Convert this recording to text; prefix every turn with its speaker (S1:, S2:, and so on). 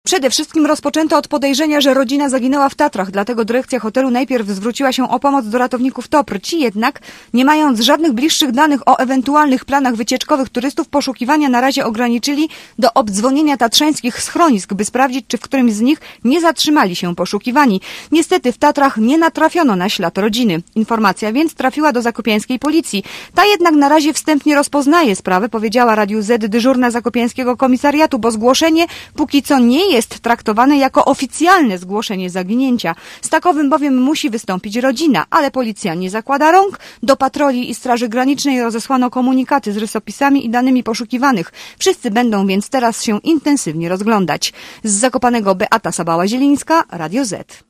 S1: Przede wszystkim rozpoczęto od podejrzenia, że rodzina zaginęła w Tatrach, dlatego dyrekcja hotelu najpierw zwróciła się o pomoc do ratowników TOPR. Ci jednak, nie mając żadnych bliższych danych o ewentualnych planach wycieczkowych turystów, poszukiwania na razie ograniczyli do obdzwonienia tatrzańskich schronisk, by sprawdzić, czy w którymś z nich nie zatrzymali się poszukiwani. Niestety w Tatrach nie natrafiono na ślad rodziny. Informacja więc trafiła do zakopiańskiej policji. Ta jednak na razie wstępnie rozpoznaje sprawę, powiedziała Radiu Z dyżurna zakopiańskiego komisariatu, bo zgłoszenie póki co nie jest traktowane jako oficjalne zgłoszenie zaginięcia. Z takowym bowiem musi wystąpić rodzina, ale policja nie zakłada rąk. Do patroli i Straży Granicznej rozesłano komunikaty z rysopisami i danymi poszukiwanych. Wszyscy będą więc teraz się intensywnie rozglądać. Z Zakopanego Beata Sabała-Zielińska, Radio Z.